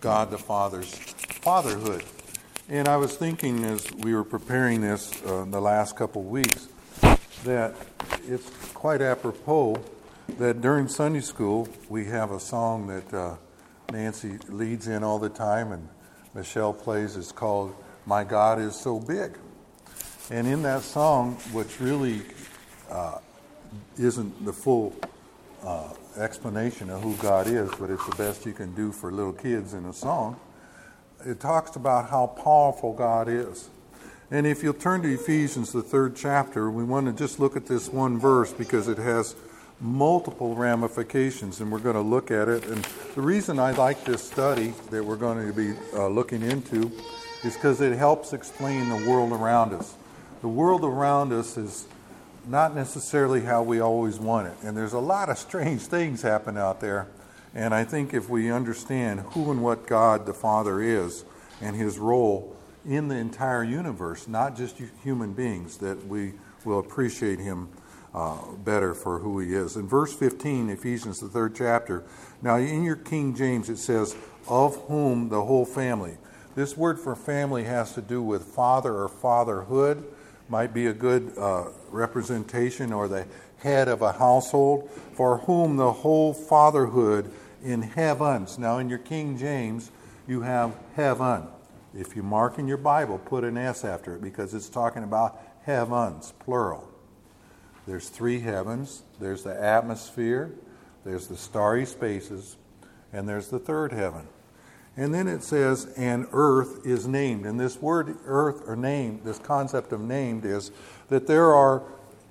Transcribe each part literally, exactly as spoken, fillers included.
God the Father's fatherhood. And I was thinking as we were preparing this uh, the last couple of weeks that it's quite apropos that during Sunday school we have a song that uh, Nancy leads in all the time and Michelle plays. It's called My God Is So Big. And in that song, which really uh, isn't the full uh, explanation of who God is, but it's the best you can do for little kids in a song, it talks about how powerful God is. And if you'll turn to Ephesians, the third chapter, we want to just look at this one verse because it has multiple ramifications, and we're going to look at it. And the reason I like this study that we're going to be uh, looking into is because it helps explain the world around us. The world around us is not necessarily how we always want it. And there's a lot of strange things happen out there. And I think if we understand who and what God the Father is and his role in the entire universe, not just human beings, that we will appreciate him uh, better for who he is. In verse fifteen, Ephesians, the third chapter, now in your King James it says, of whom the whole family. This word for family has to do with father or fatherhood. Might be a good uh, representation, or the head of a household, for whom the whole fatherhood in heavens. Now in your King James, you have heaven. If you mark in your Bible, put an S after it because it's talking about heavens, plural. There's three heavens. There's the atmosphere, there's the starry spaces, and there's the third heaven. And then it says, and earth is named. And this word earth or named, this concept of named is that there are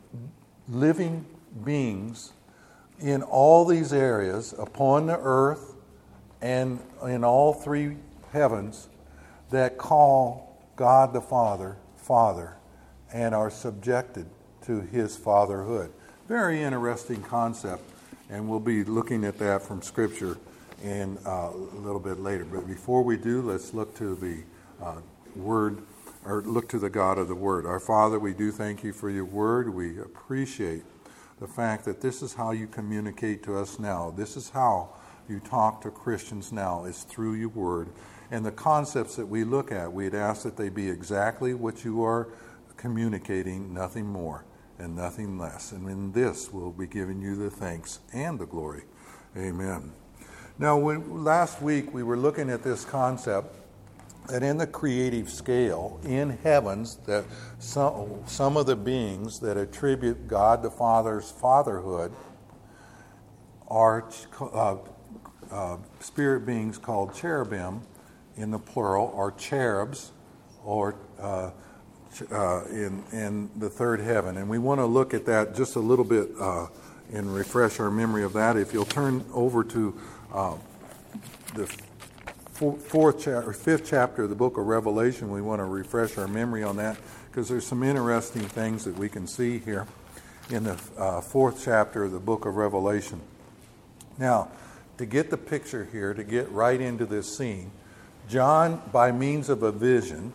living beings in all these areas upon the earth and in all three heavens that call God the Father, Father, and are subjected to his fatherhood. Very interesting concept, and we'll be looking at that from Scripture in uh, a little bit later. But before we do, let's look to the uh, Word, or look to the God of the Word. Our Father, we do thank you for your Word. We appreciate the fact that this is how you communicate to us now. This is how you talk to Christians now, is through your Word. And the concepts that we look at, we'd ask that they be exactly what you are communicating, nothing more and nothing less. And in this, we'll be giving you the thanks and the glory. Amen. Now, when, last week we were looking at this concept that in the creative scale, in heavens, that some, some of the beings that attribute God the Father's fatherhood are uh, uh, spirit beings called cherubim, in the plural, or cherubs, or uh, uh, in, in the third heaven. And we want to look at that just a little bit uh, and refresh our memory of that. If you'll turn over to uh, the fourth chapter, fifth chapter of the book of Revelation, we want to refresh our memory on that because there's some interesting things that we can see here in the uh, fourth chapter of the book of Revelation. Now, to get the picture here, to get right into this scene, John, by means of a vision,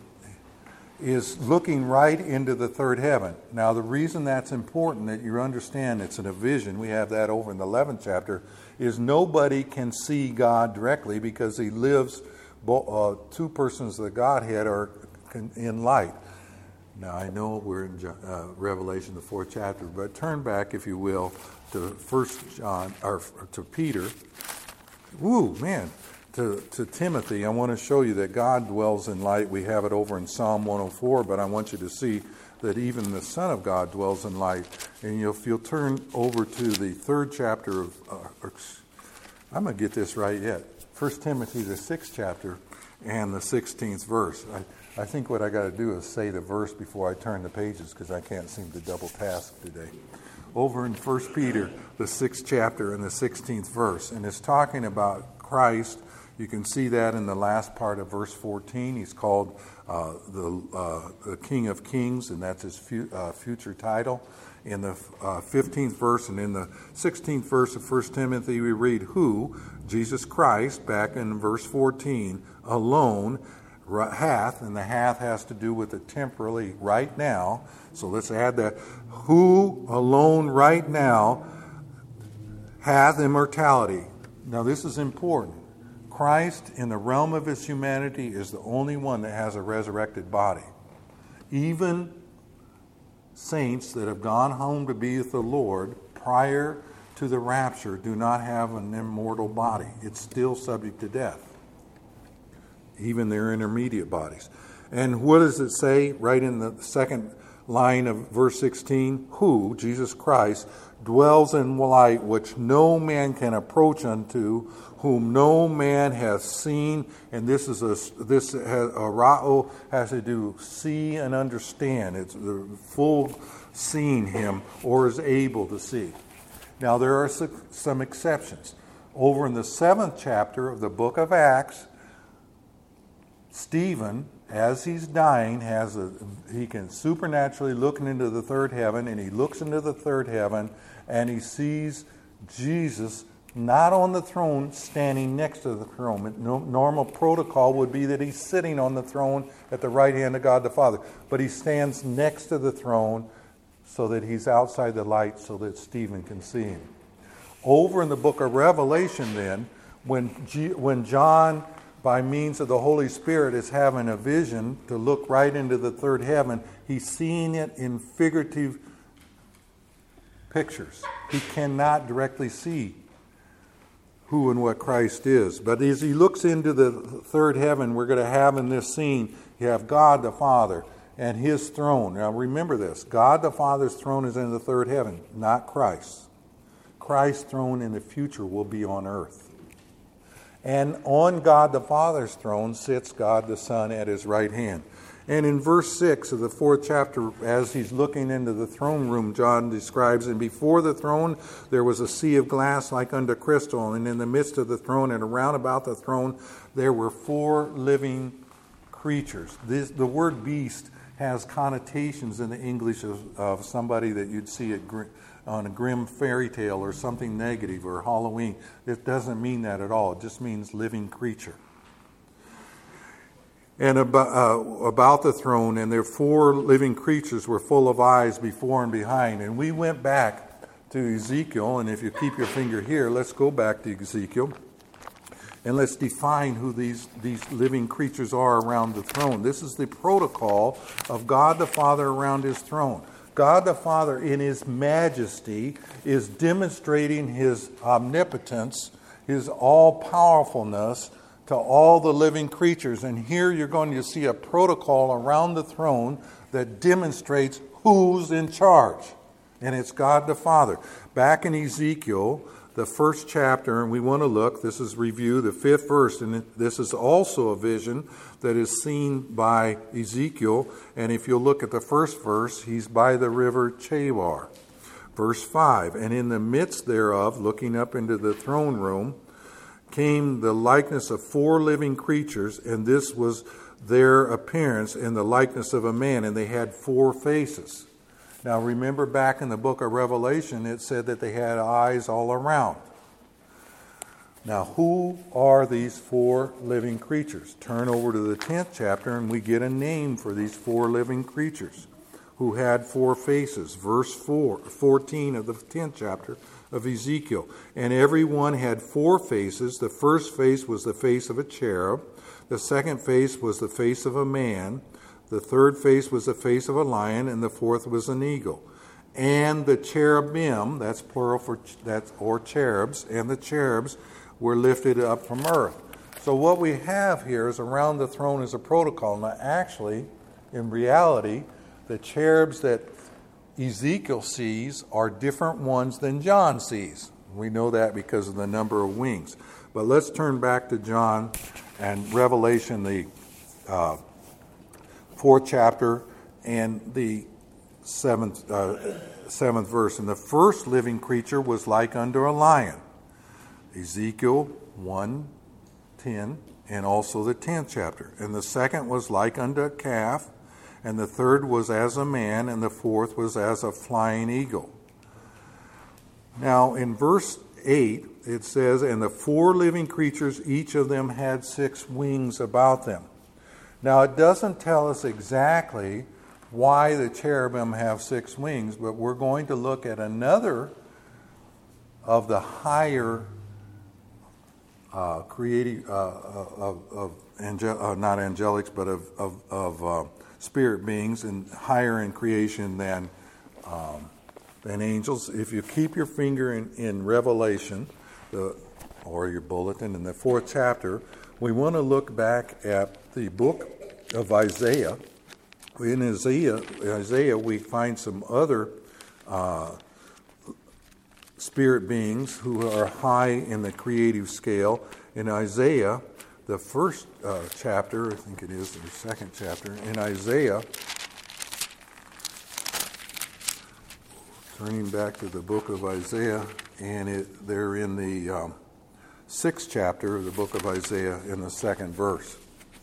is looking right into the third heaven. Now, the reason that's important, that you understand it's in a vision, we have that over in the eleventh chapter, is nobody can see God directly because he lives, uh, two persons of the Godhead are in light. Now, I know we're in uh, Revelation, the fourth chapter, but turn back, if you will, to First John, or to Peter. Woo, man. To, to Timothy, I want to show you that God dwells in light. We have it over in Psalm one oh four, but I want you to see that even the Son of God dwells in light. And you'll, if you'll turn over to the third chapter of, uh, I'm going to get this right yet, First Timothy, the sixth chapter, and the sixteenth verse. I, I think what I got to do is say the verse before I turn the pages because I can't seem to double task today. Over in First Peter, the sixth chapter and the sixteenth verse, and it's talking about Christ. You can see that in the last part of verse fourteen. He's called uh, the, uh, the King of Kings, and that's his fu- uh, future title. In the uh, fifteenth verse and in the sixteenth verse of First Timothy, we read, who, Jesus Christ, back in verse fourteen, alone hath, and the hath has to do with the temporally right now. So let's add that. Who alone right now hath immortality. Now this is important. Christ, in the realm of his humanity, is the only one that has a resurrected body. Even saints that have gone home to be with the Lord prior to the rapture do not have an immortal body. It's still subject to death, even their intermediate bodies. And what does it say right in the second line of verse sixteen? Who, Jesus Christ, dwells in light which no man can approach unto, whom no man has seen. And this is a this has a ra'o has to do see and understand. It's the full seeing him or is able to see. Now there are some exceptions. Over in the seventh chapter of the book of Acts, Stephen, as he's dying, has a he can supernaturally look into the third heaven, and he looks into the third heaven, and he sees Jesus not on the throne, standing next to the throne. No, normal protocol would be that he's sitting on the throne at the right hand of God the Father, but he stands next to the throne so that he's outside the light, so that Stephen can see him. Over in the book of Revelation, then, when G, when John, by means of the Holy Spirit, is having a vision to look right into the third heaven, he's seeing it in figurative pictures. He cannot directly see who and what Christ is. But as he looks into the third heaven, we're going to have in this scene, you have God the Father and his throne. Now remember this, God the Father's throne is in the third heaven, not Christ's. Christ's throne in the future will be on earth. And on God the Father's throne sits God the Son at his right hand. And in verse six of the fourth chapter, as he's looking into the throne room, John describes, and before the throne there was a sea of glass like unto crystal, and in the midst of the throne and around about the throne there were four living creatures. This, the word beast has connotations in the English of, of somebody that you'd see at on a grim fairy tale or something negative or Halloween. It doesn't mean that at all. It just means living creature. And about, uh, about the throne, and their four living creatures were full of eyes before and behind. And we went back to Ezekiel, and if you keep your finger here, let's go back to Ezekiel. And let's define who these, these living creatures are around the throne. This is the protocol of God the Father around his throne. God the Father, in his majesty, is demonstrating his omnipotence, his all-powerfulness to all the living creatures. And here you're going to see a protocol around the throne that demonstrates who's in charge. And it's God the Father. Back in Ezekiel, the first chapter, and we want to look, this is review, the fifth verse, and this is also a vision that is seen by Ezekiel. And if you'll look at the first verse, he's by the river Chebar. Verse five, and in the midst thereof, looking up into the throne room, came the likeness of four living creatures, and this was their appearance in the likeness of a man, and they had four faces. Now remember back in the book of Revelation, it said that they had eyes all around. Now who are these four living creatures? Turn over to the tenth chapter and we get a name for these four living creatures who had four faces. Verse four, fourteen of the tenth chapter of Ezekiel. And every one had four faces. The first face was the face of a cherub. The second face was the face of a man. The third face was the face of a lion, and the fourth was an eagle. And the cherubim, that's plural for that's or cherubs, and the cherubs were lifted up from earth. So what we have here is around the throne is a protocol. Now actually, in reality, the cherubs that Ezekiel sees are different ones than John sees. We know that because of the number of wings. But let's turn back to John and Revelation, the uh, fourth chapter and the seventh uh, seventh verse. And the first living creature was like unto a lion. Ezekiel one ten, and also the tenth chapter. And the second was like unto a calf, and the third was as a man, and the fourth was as a flying eagle. Now in verse eight it says, and the four living creatures, each of them had six wings about them. Now, it doesn't tell us exactly why the cherubim have six wings, but we're going to look at another of the higher uh, creative, uh, of, of angel, uh, not angelics, but of, of, of uh, spirit beings and higher in creation than um, than angels. If you keep your finger in, in Revelation, the, or your bulletin in the fourth chapter, we want to look back at the book of Isaiah. In Isaiah, Isaiah we find some other uh, spirit beings who are high in the creative scale. In Isaiah, the first uh, chapter, I think it is, the second chapter, in Isaiah, turning back to the book of Isaiah, and it, they're in the um, sixth chapter of the book of Isaiah in the second verse.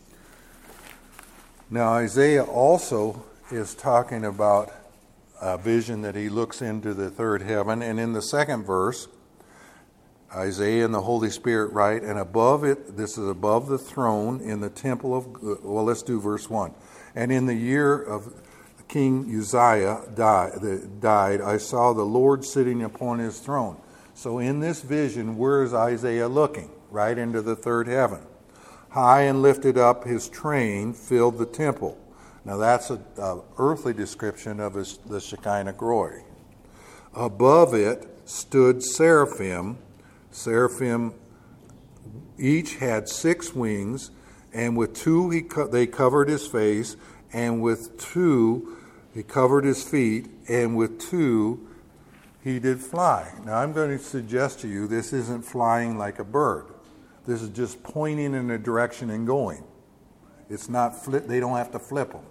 Now, Isaiah also is talking about a vision that he looks into the third heaven, and in the second verse, Isaiah and the Holy Spirit write, and above it, this is above the throne in the temple of, well, let's do verse one. And in the year of King Uzziah died, died, I saw the Lord sitting upon his throne. So in this vision, where is Isaiah looking? Right into the third heaven. High and lifted up, his train filled the temple. Now that's an earthly description of his, the Shekinah glory. Above it stood seraphim. Seraphim each had six wings, and with two he co- they covered his face, and with two he covered his feet, and with two he did fly. Now I'm going to suggest to you this isn't flying like a bird. This is just pointing in a direction and going. It's not flip. They don't have to flip them.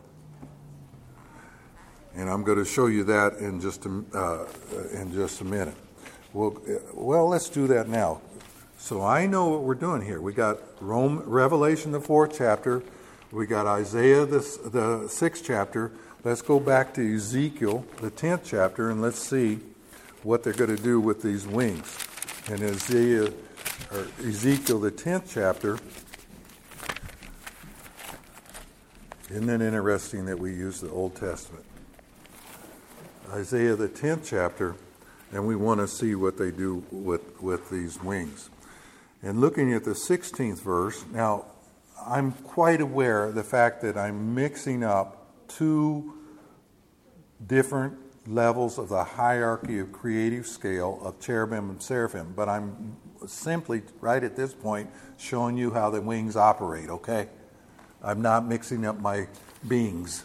And I'm going to show you that in just a, uh, in just a minute. Well, well, let's do that now. So I know what we're doing here. We got Rome, Revelation, the fourth chapter. We got Isaiah, the, the sixth chapter. Let's go back to Ezekiel, the tenth chapter, and let's see what they're going to do with these wings. And Isaiah, or Ezekiel, the tenth chapter. Isn't it interesting that we use the Old Testament? Isaiah, the tenth chapter, and we want to see what they do with, with these wings. And looking at the sixteenth verse, now I'm quite aware of the fact that I'm mixing up two different levels of the hierarchy of creative scale of cherubim and seraphim, but I'm simply, right at this point, showing you how the wings operate, okay? I'm not mixing up my beings.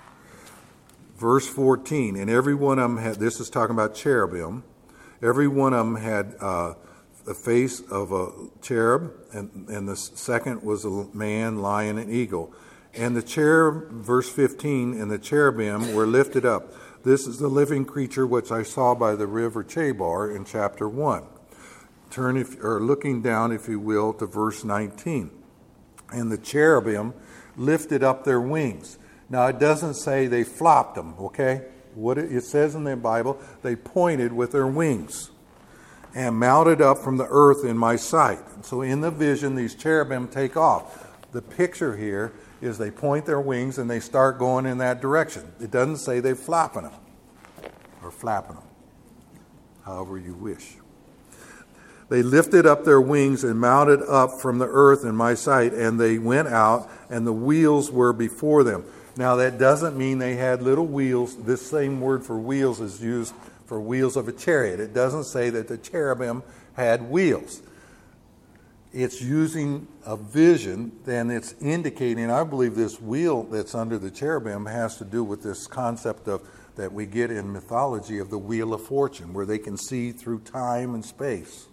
Verse fourteen, and every one of them had, this is talking about cherubim, every one of them had uh, the face of a cherub, and, and the second was a man, lion, and eagle. And the cherub, verse fifteen, and the cherubim were lifted up. This is the living creature which I saw by the river Chebar in chapter one. Turn, if, or looking down, if you will, to verse nineteen. And the cherubim lifted up their wings. Now, it doesn't say they flopped them, okay? What it, it says in the Bible, they pointed with their wings and mounted up from the earth in my sight. So in the vision, these cherubim take off. The picture here is they point their wings and they start going in that direction. It doesn't say they're flopping them or flapping them, however you wish. They lifted up their wings and mounted up from the earth in my sight, and they went out, and the wheels were before them. Now, that doesn't mean they had little wheels. This same word for wheels is used for wheels of a chariot. It doesn't say that the cherubim had wheels. It's using a vision, and it's indicating, I believe this wheel that's under the cherubim has to do with this concept of that we get in mythology of the Wheel of Fortune, where they can see through time and space.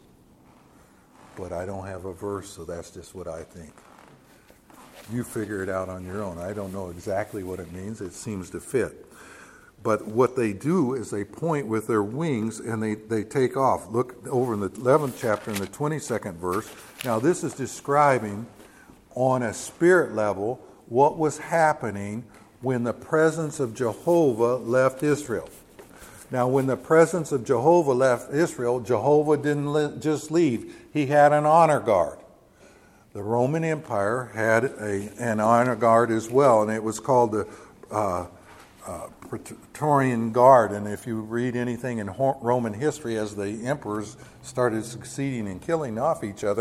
But I don't have a verse, so that's just what I think. You figure it out on your own. I don't know exactly what it means. It seems to fit. But what they do is they point with their wings and they, they take off. Look over in the eleventh chapter in the twenty-second verse. Now this is describing on a spirit level what was happening when the presence of Jehovah left Israel. Now when the presence of Jehovah left Israel, Jehovah didn't le- just leave. He had an honor guard. The Roman Empire had a, an honor guard as well, and it was called the uh, uh, Praetorian Guard. And if you read anything in Roman history, as the emperors started succeeding and killing off each other,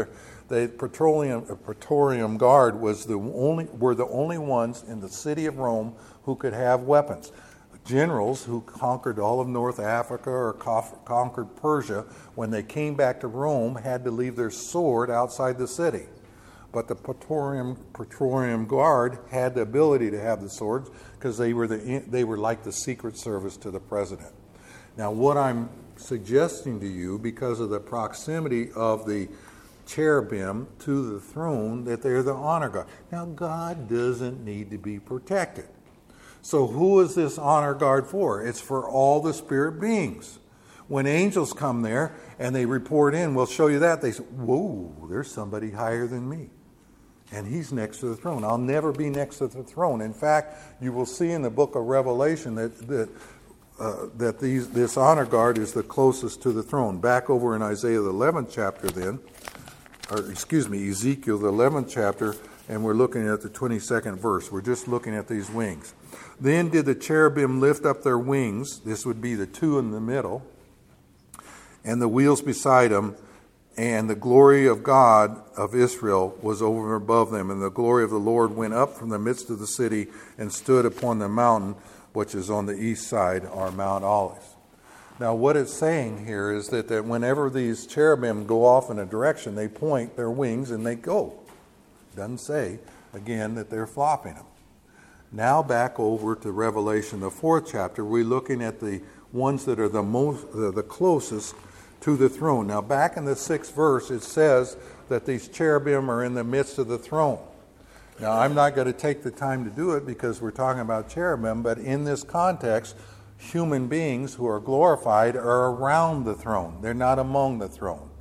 The Praetorian, uh, Praetorian Guard was the only were the only ones in the city of Rome who could have weapons. Generals who conquered all of North Africa or conquered Persia, when they came back to Rome, had to leave their sword outside the city. But the Praetorian, Praetorian Guard had the ability to have the swords because they were the they were like the Secret Service to the president. Now, what I'm suggesting to you, because of the proximity of the cherubim to the throne, that they're the honor guard. Now, God doesn't need to be protected. So who is this honor guard for? It's for all the spirit beings. When angels come there and they report in, we'll show you that, they say, whoa, there's somebody higher than me. And he's next to the throne. I'll never be next to the throne. In fact, you will see in the book of Revelation that that, uh, that these, this honor guard is the closest to the throne. Back over in Isaiah the eleventh chapter then, or excuse me, Ezekiel the eleventh chapter, and we're looking at the twenty-second verse. We're just looking at these wings. Then did the cherubim lift up their wings. This would be the two in the middle, and the wheels beside them, and the glory of God of Israel was over above them, and the glory of the Lord went up from the midst of the city and stood upon the mountain, which is on the east side, or Mount Olives. Now, what it's saying here is that, that whenever these cherubim go off in a direction, they point their wings and they go. Doesn't say, again, that they're flopping them. Now back over to Revelation, the fourth chapter, we're looking at the ones that are the most, uh, the closest to the throne. Now back in the sixth verse, it says that these cherubim are in the midst of the throne. Now I'm not going to take the time to do it because we're talking about cherubim, but in this context, human beings who are glorified are around the throne. They're not among the throne.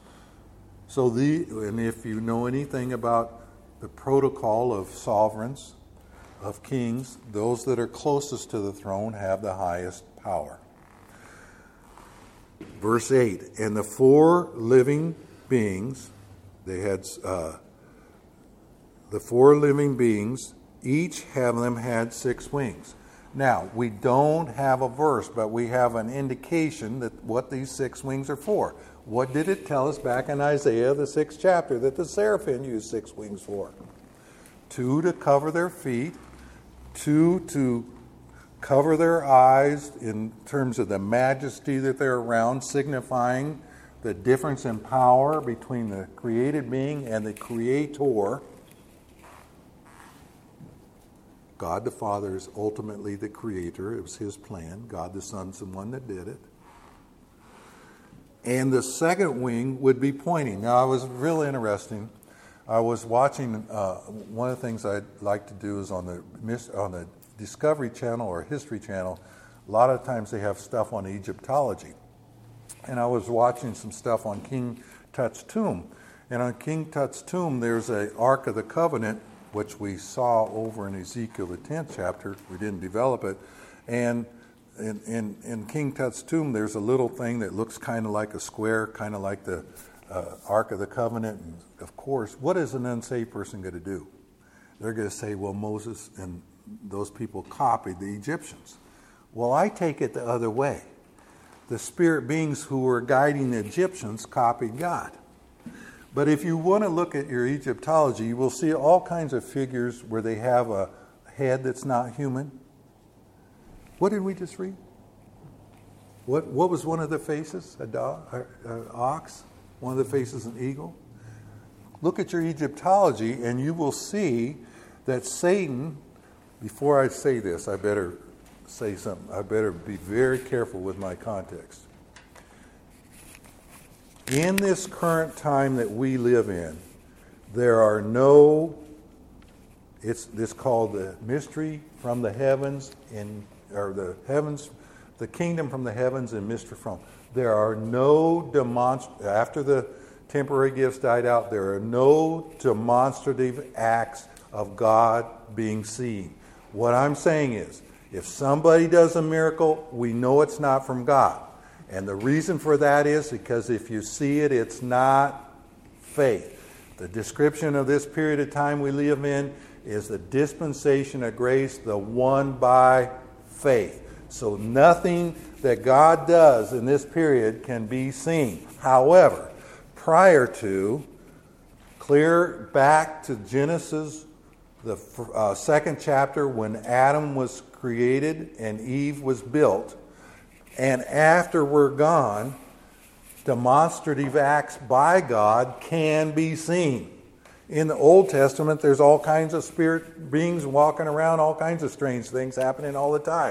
So the, and if you know anything about the protocol of sovereigns, of kings, those that are closest to the throne have the highest power. Verse eight, and the four living beings, they had, uh, the four living beings, each of them had six wings. Now, we don't have a verse, but we have an indication that what these six wings are for. What did it tell us back in Isaiah, the sixth chapter, that the seraphim used six wings for? Two to cover their feet, two to cover their eyes in terms of the majesty that they're around, signifying the difference in power between the created being and the creator. God the Father is ultimately the creator. It was his plan. God the Son's the one that did it. And the second wing would be pointing. Now, it was really interesting. I was watching, uh, one of the things I'd like to do is on the on the Discovery Channel or History Channel, a lot of times they have stuff on Egyptology. And I was watching some stuff on King Tut's tomb. And on King Tut's tomb, there's an Ark of the Covenant, which we saw over in Ezekiel, the tenth chapter. We didn't develop it. And in, in, in King Tut's tomb, there's a little thing that looks kind of like a square, kind of like the uh, Ark of the Covenant. And of course, what is an unsaved person going to do? They're going to say, well, Moses and those people copied the Egyptians. Well, I take it the other way. The spirit beings who were guiding the Egyptians copied God. But if you want to look at your Egyptology, you will see all kinds of figures where they have a head that's not human. What did we just read? What what was one of the faces? A dog, an ox? One of the faces, an eagle? Look at your Egyptology and you will see that Satan, before I say this, I better say something. I better be very careful with my context. In this current time that we live in, there are no, it's, it's called the mystery from the heavens, in, or the heavens, the kingdom from the heavens and mystery from. There are no demonst, after the temporary gifts died out, there are no demonstrative acts of God being seen. What I'm saying is, if somebody does a miracle, we know it's not from God. And the reason for that is because if you see it, it's not faith. The description of this period of time we live in is the dispensation of grace, the one by faith. So nothing that God does in this period can be seen. However, prior to clear back to Genesis, the uh, second chapter, when Adam was created and Eve was built. And after we're gone, demonstrative acts by God can be seen. In the Old Testament, there's all kinds of spirit beings walking around, all kinds of strange things happening all the time.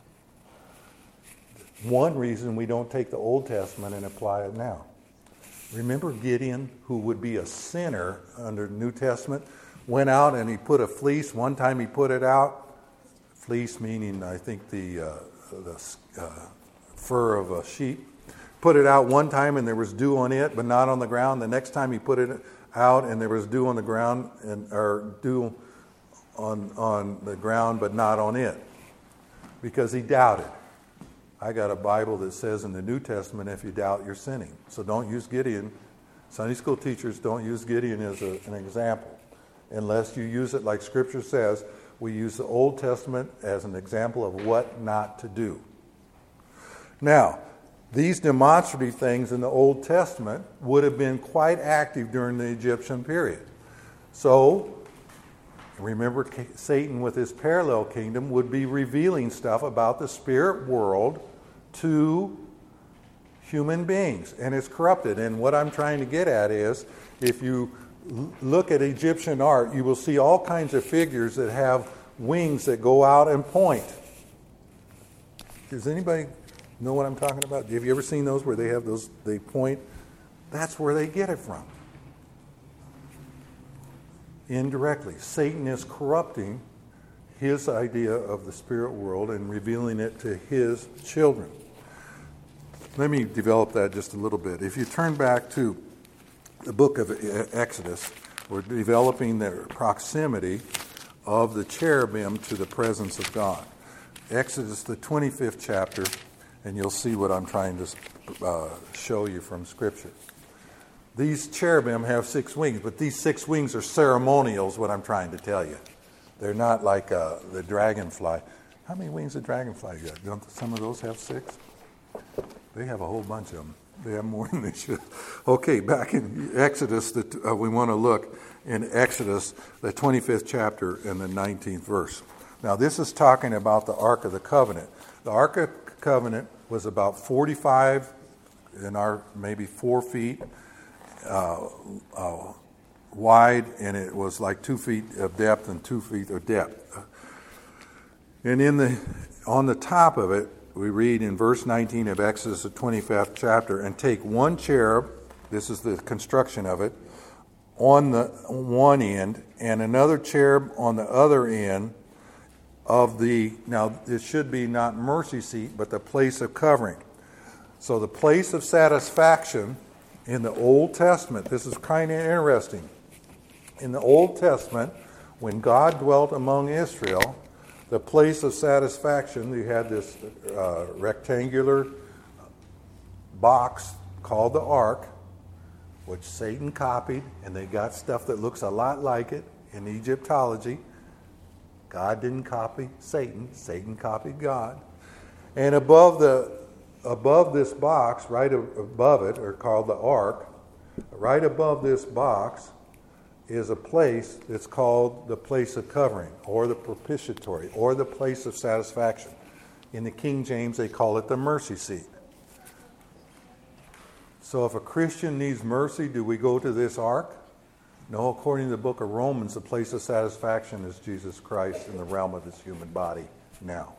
One reason we don't take the Old Testament and apply it now. Remember Gideon, who would be a sinner under the New Testament, went out and he put a fleece. One time he put it out. Fleece meaning, I think, the, uh, the uh, fur of a sheep. Put it out one time and there was dew on it, but not on the ground. The next time he put it out and there was dew on the ground, and or dew on on the ground, but not on it, because he doubted. I got a Bible that says in the New Testament, if you doubt, you're sinning. So don't use Gideon. Sunday school teachers don't use Gideon as a, an example, unless you use it like Scripture says. We use the Old Testament as an example of what not to do. Now, these demonstrative things in the Old Testament would have been quite active during the Egyptian period. So, remember, Satan with his parallel kingdom would be revealing stuff about the spirit world to human beings, and it's corrupted. And what I'm trying to get at is, if you look at Egyptian art, you will see all kinds of figures that have wings that go out and point. Does anybody know what I'm talking about? Have you ever seen those where they have those, they point? That's where they get it from. Indirectly. Satan is corrupting his idea of the spirit world and revealing it to his children. Let me develop that just a little bit. If you turn back to the book of Exodus, we're developing the proximity of the cherubim to the presence of God. Exodus, the twenty-fifth chapter, and you'll see what I'm trying to uh, show you from Scripture. These cherubim have six wings, but these six wings are ceremonials, what I'm trying to tell you. They're not like uh, the dragonfly. How many wings does dragonfly got? Don't some of those have six? They have a whole bunch of them. They have more than they should. Okay, back in Exodus, the, uh, we want to look in Exodus, the twenty-fifth chapter and the nineteenth verse. Now, this is talking about the Ark of the Covenant. The Ark of the Covenant was about forty-five, in our maybe four feet uh, uh, wide, and it was like two feet of depth and two feet of depth. And in the on the top of it, we read in verse nineteen of Exodus, the twenty-fifth chapter, and take one cherub, this is the construction of it, on the one end, and another cherub on the other end of the, now it should be not mercy seat, but the place of covering. So the place of satisfaction in the Old Testament, this is kind of interesting. In the Old Testament, when God dwelt among Israel, the place of satisfaction, you had this uh, rectangular box called the Ark, which Satan copied, and they got stuff that looks a lot like it in Egyptology. God didn't copy Satan. Satan copied God. And above the above this box, right above it, or called the Ark, right above this box is a place that's called the place of covering, or the propitiatory, or the place of satisfaction. In the King James, they call it the mercy seat. So if a Christian needs mercy, do we go to this ark? No, according to the book of Romans, the place of satisfaction is Jesus Christ in the realm of his human body now.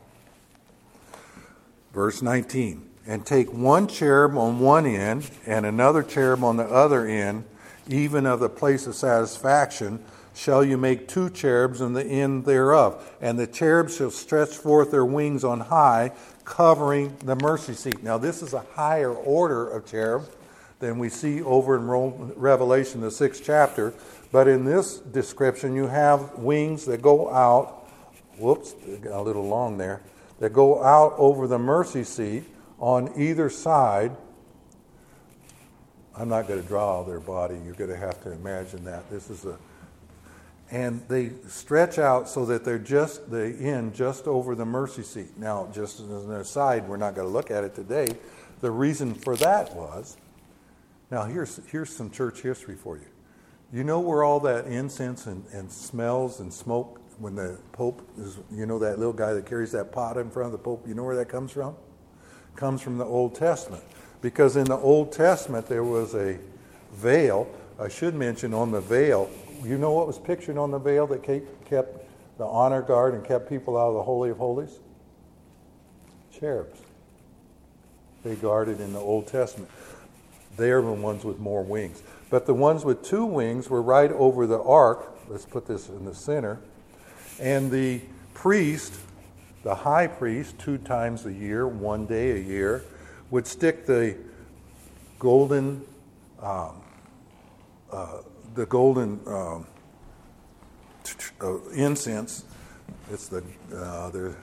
Verse nineteen, and take one cherub on one end and another cherub on the other end, even of the place of satisfaction, shall you make two cherubs in the end thereof. And the cherubs shall stretch forth their wings on high, covering the mercy seat. Now this is a higher order of cherub than we see over in Revelation, the sixth chapter. But in this description, you have wings that go out, whoops, got a little long there, that go out over the mercy seat on either side. I'm not going to draw their body. You're going to have to imagine that. This is a, and they stretch out so that they're just, they end just over the mercy seat. Now, just as an aside, we're not going to look at it today. The reason for that was, now here's here's some church history for you. You know where all that incense and, and smells and smoke when the Pope is, you know, that little guy that carries that pot in front of the Pope, you know where that comes from? Comes from the Old Testament. Because in the Old Testament there was a veil. I should mention on the veil, you know what was pictured on the veil that kept the honor guard and kept people out of the Holy of Holies? Cherubs. They guarded in the Old Testament. They're the ones with more wings. But the ones with two wings were right over the ark. Let's put this in the center. And the priest, the high priest, two times a year, one day a year, would stick the golden, um, uh, the golden um, uh, incense. It's the uh, the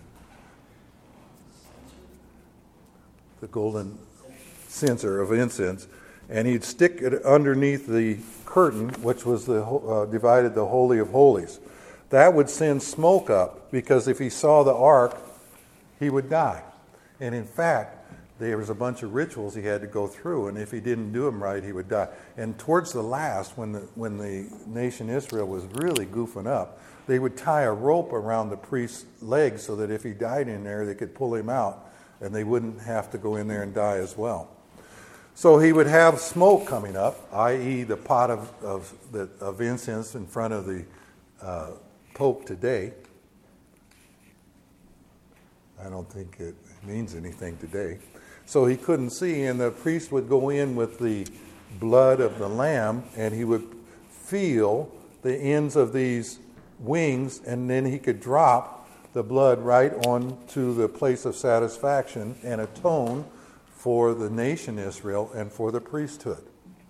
the golden censer of incense, and he'd stick it underneath the curtain, which was the uh, divided the Holy of Holies. That would send smoke up, because if he saw the ark, he would die. And in fact, there was a bunch of rituals he had to go through, and if he didn't do them right, he would die. And towards the last, when the when the nation Israel was really goofing up, they would tie a rope around the priest's legs so that if he died in there, they could pull him out, and they wouldn't have to go in there and die as well. So he would have smoke coming up, that is the pot of of, the, of incense in front of the uh, Pope today. I don't think it means anything today. So he couldn't see, and the priest would go in with the blood of the lamb, and he would feel the ends of these wings, and then he could drop the blood right onto the place of satisfaction and atone for the nation Israel and for the priesthood.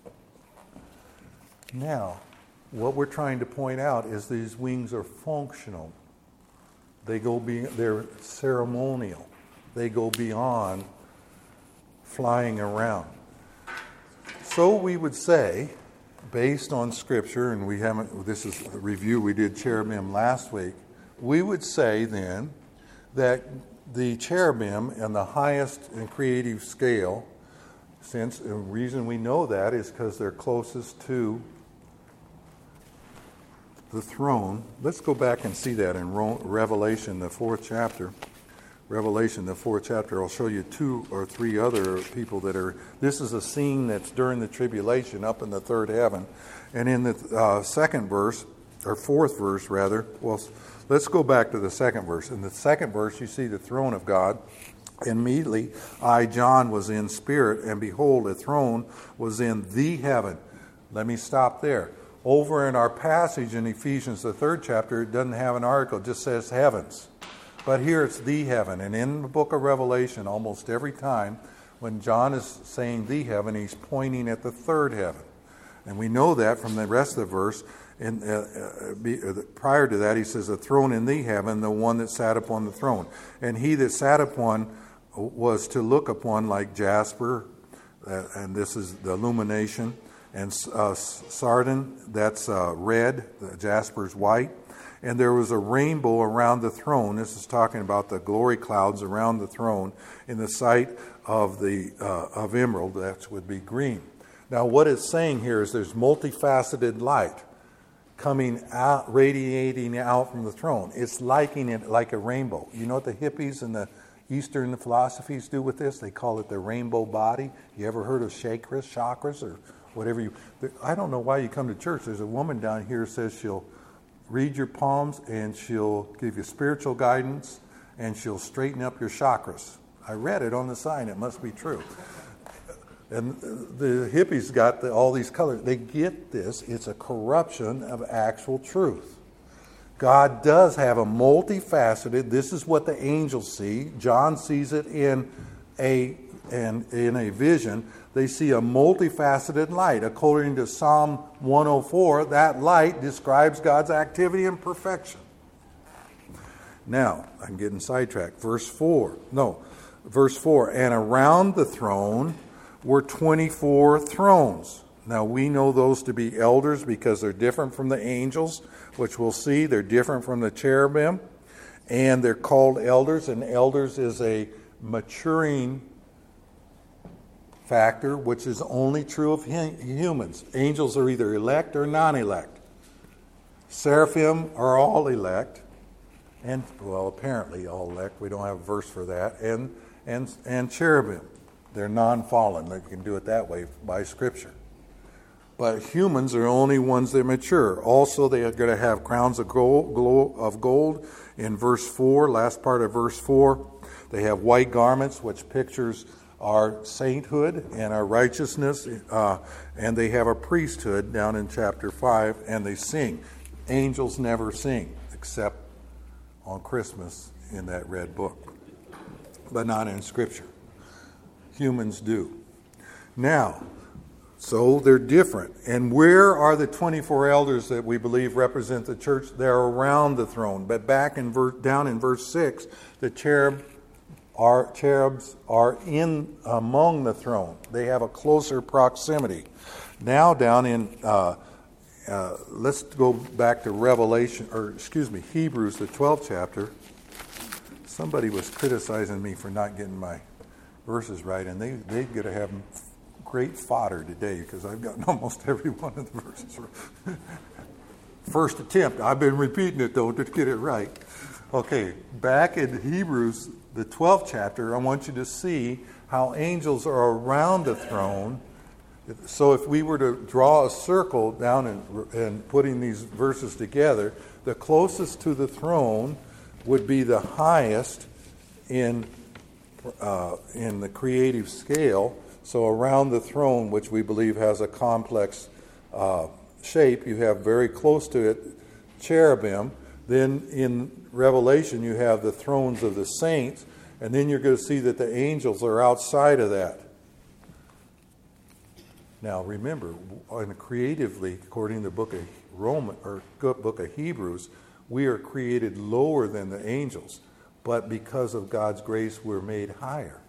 Now, what we're trying to point out is these wings are functional. They go be, they're ceremonial. They go beyond flying around. So we would say, based on Scripture, and we haven't, this is a review, we did cherubim last week, we would say then that the cherubim and the highest and creative scale, since the reason we know that is because they're closest to the throne. Let's go back and see that in Revelation, the fourth chapter. Revelation, the fourth chapter. I'll show you two or three other people that are. This is a scene that's during the tribulation up in the third heaven. And in the uh, second verse, or fourth verse rather, well, let's go back to the second verse. In the second verse, you see the throne of God. Immediately, I, John, was in spirit, and behold, a throne was in the heaven. Let me stop there. Over in our passage in Ephesians, the third chapter, it doesn't have an article, it just says heavens. But here it's the heaven. And in the book of Revelation, almost every time when John is saying the heaven, he's pointing at the third heaven. And we know that from the rest of the verse. In, uh, uh, be, uh, prior to that, he says, a throne in the heaven, the one that sat upon the throne. And he that sat upon was to look upon like jasper, uh, and this is the illumination. And uh, sardine, that's uh, red, the jasper's white. And there was a rainbow around the throne. This is talking about the glory clouds around the throne in the sight of the uh, of emerald, that would be green. Now what it's saying here is there's multifaceted light coming out, radiating out from the throne. It's likening it like a rainbow. You know what the hippies and the Eastern philosophies do with this? They call it the rainbow body. You ever heard of chakras, chakras, or whatever you... I don't know why you come to church. There's a woman down here who says she'll read your palms and she'll give you spiritual guidance and she'll straighten up your chakras. I read it on the sign. It must be true. And the hippies got the, all these colors. They get this. It's a corruption of actual truth. God does have a multifaceted, this is what the angels see. John sees it in a, in, in a vision. They see a multifaceted light. According to Psalm one oh four, that light describes God's activity and perfection. Now, I'm getting sidetracked. Verse four. No, verse four. And around the throne were twenty-four thrones. Now, we know those to be elders because they're different from the angels, which we'll see. They're different from the cherubim. And they're called elders. And elders is a maturing factor, which is only true of humans. Angels are either elect or non-elect. Seraphim are all elect, and, well, apparently all elect. We don't have a verse for that. And and and cherubim, they're non-fallen. They can do it that way by Scripture. But humans are the only ones that mature. Also, they are going to have crowns of gold, of gold in verse four, last part of verse four. They have white garments, which pictures our sainthood and our righteousness. Uh, and they have a priesthood down in chapter five, and they sing. Angels never sing, except on Christmas in that red book, but not in Scripture. Humans do. Now, so they're different. And where are the twenty-four elders that we believe represent the church? They're around the throne. But back in ver- down in verse six, the cherub are, cherubs are in among the throne. They have a closer proximity. Now down in, uh, uh, let's go back to Revelation, or excuse me, Hebrews, the twelfth chapter. Somebody was criticizing me for not getting my verses right, and they, they're going to have great fodder today because I've gotten almost every one of the verses right. First attempt. I've been repeating it, though, to get it right. Okay, back in Hebrews, the twelfth chapter, I want you to see how angels are around the throne. So if we were to draw a circle down and, and putting these verses together, the closest to the throne would be the highest in uh, in the creative scale. So around the throne, which we believe has a complex uh, shape, you have very close to it cherubim. Then in Revelation, you have the thrones of the saints, and then you're going to see that the angels are outside of that. Now remember, and creatively, according to the book of Roman or book of Hebrews, we are created lower than the angels, but because of God's grace, we're made higher.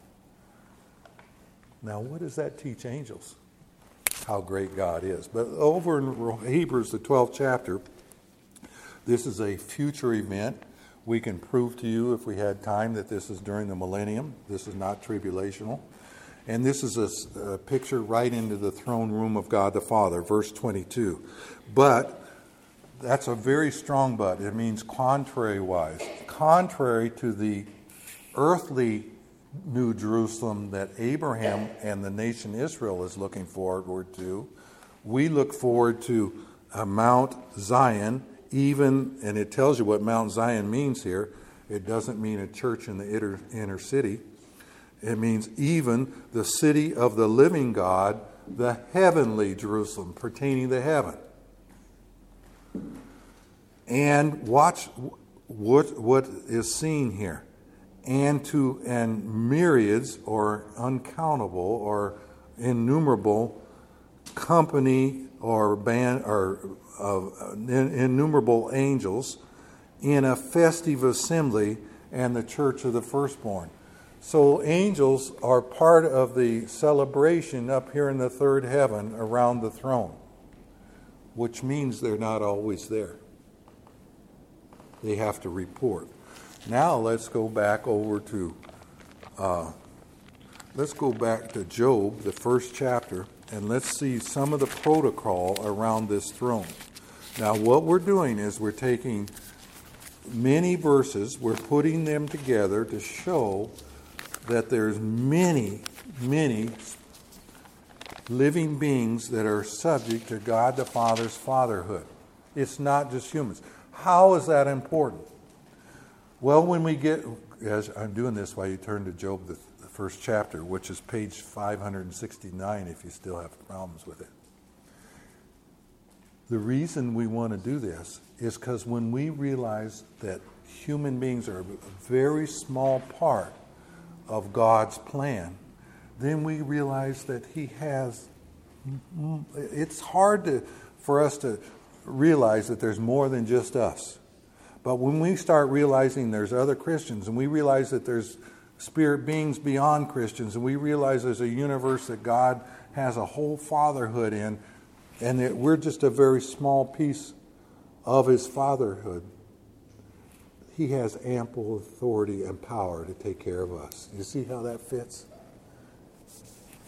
Now, what does that teach angels? How great God is. But over in Hebrews, the twelfth chapter, this is a future event. We can prove to you, if we had time, that this is during the millennium. This is not tribulational. And this is a, a picture right into the throne room of God the Father, verse twenty-two. But that's a very strong but. It means contrary-wise. Contrary to the earthly New Jerusalem that Abraham and the nation Israel is looking forward to, we look forward to uh, Mount Zion, even, and it tells you what Mount Zion means here. It doesn't mean a church in the inner, inner city. It means even the city of the living God, the heavenly Jerusalem, pertaining to heaven. And watch what what is seen here. And to and myriads or uncountable or innumerable company or band or of uh, innumerable angels in a festive assembly and the church of the firstborn. So angels are part of the celebration up here in the third heaven around the throne, which means they're not always there. They have to report. Now let's go back over to, uh, let's go back to Job, the first chapter, and let's see some of the protocol around this throne. Now what we're doing is we're taking many verses, we're putting them together to show that there's many, many living beings that are subject to God the Father's fatherhood. It's not just humans. How is that important? Well, when we get, as I'm doing this while you turn to Job, the, the first chapter, which is page five hundred sixty-nine if you still have problems with it. The reason we want to do this is because when we realize that human beings are a very small part of God's plan, then we realize that He has, it's hard to, for us to realize that there's more than just us. But when we start realizing there's other Christians, and we realize that there's spirit beings beyond Christians, and we realize there's a universe that God has a whole fatherhood in, and that we're just a very small piece of His fatherhood, He has ample authority and power to take care of us. You see how that fits?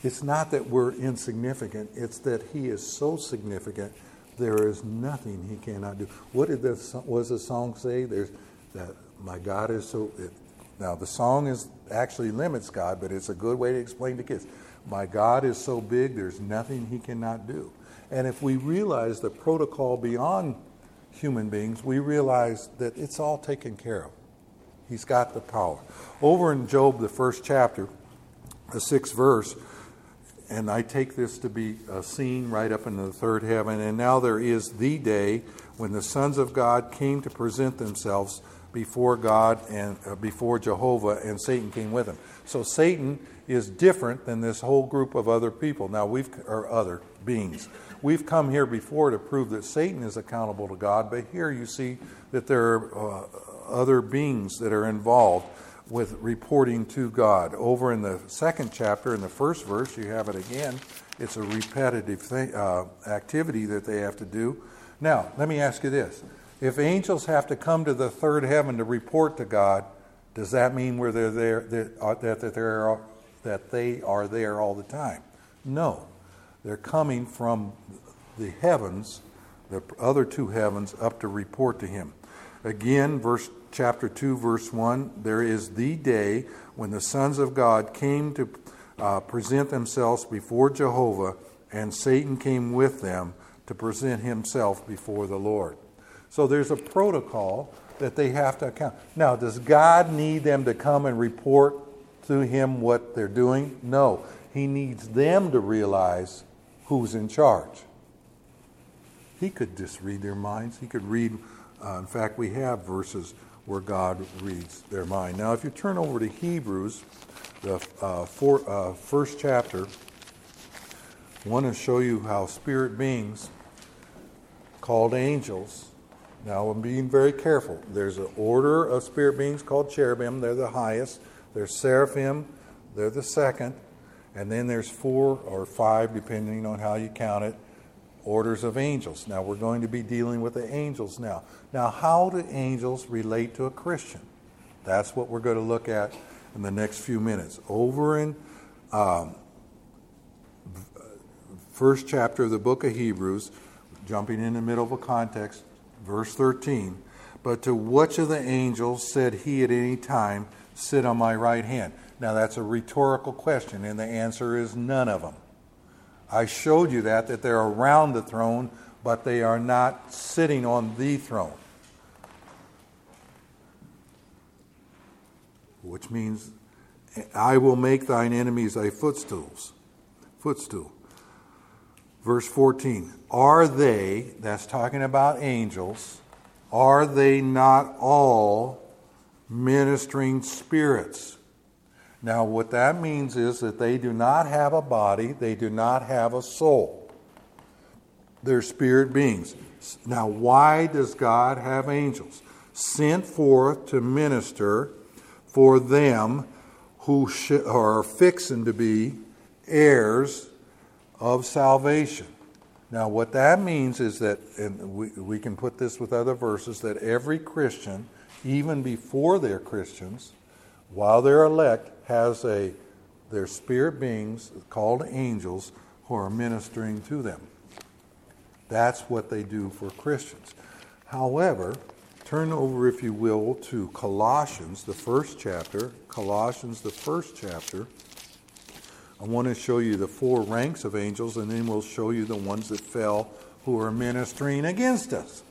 It's not that we're insignificant. It's that he is so significant, there is nothing he cannot do. What did the, what does the song say? There's that my God is so... It, now, the song is actually limits God, but it's a good way to explain to kids. My God is so big, there's nothing he cannot do. And if we realize the protocol beyond human beings, we realize that it's all taken care of. He's got the power. Over in Job, the first chapter, the sixth verse, and I take this to be a scene right up into the third heaven. And now there is the day when the sons of God came to present themselves before God and uh, before Jehovah, and Satan came with him. So Satan is different than this whole group of other people. Now we've or other beings. We've come here before to prove that Satan is accountable to God, but here you see that there are uh, other beings that are involved with reporting to God. Over in the second chapter, in the first verse, you have it again. It's a repetitive thing, uh, activity that they have to do. Now, let me ask you this. If angels have to come to the third heaven to report to God, does that mean where they're there that, that, that, they're, that they are there all the time? No. They're coming from the heavens, the other two heavens, up to report to him. Again, verse chapter two, verse one, there is the day when the sons of God came to uh, present themselves before Jehovah, and Satan came with them to present himself before the Lord. So there's a protocol that they have to account. Now, does God need them to come and report to him what they're doing? No. He needs them to realize who's in charge. He could just read their minds. He could read, uh, in fact, we have verses where God reads their mind. Now, if you turn over to Hebrews, the uh, four, uh, first chapter, I want to show you how spirit beings called angels. Now, I'm being very careful. There's an order of spirit beings called cherubim. They're the highest. There's seraphim. They're the second. And then there's four or five, depending on how you count it, orders of angels. Now, we're going to be dealing with the angels now. Now, how do angels relate to a Christian? That's what we're going to look at in the next few minutes. Over in um, first chapter of the book of Hebrews, jumping in the middle of a context, verse thirteen, but to which of the angels said he at any time, sit on my right hand? Now that's a rhetorical question, and the answer is none of them. I showed you that, that they're around the throne, but they are not sitting on the throne. Which means, I will make thine enemies thy footstools. Footstool. Verse fourteen, are they, that's talking about angels, are they not all ministering spirits? Now what that means is that they do not have a body, they do not have a soul. They're spirit beings. Now why does God have angels? Sent forth to minister for them who sh- are fixing to be heirs of salvation. Now what that means is that, and we, we can put this with other verses, that every Christian, even before they're Christians, while they're elect, has a their spirit beings called angels who are ministering to them. That's what they do for Christians. However, turn over, if you will, to Colossians, the first chapter. Colossians, the first chapter. I want to show you the four ranks of angels, and then we'll show you the ones that fell who are ministering against us.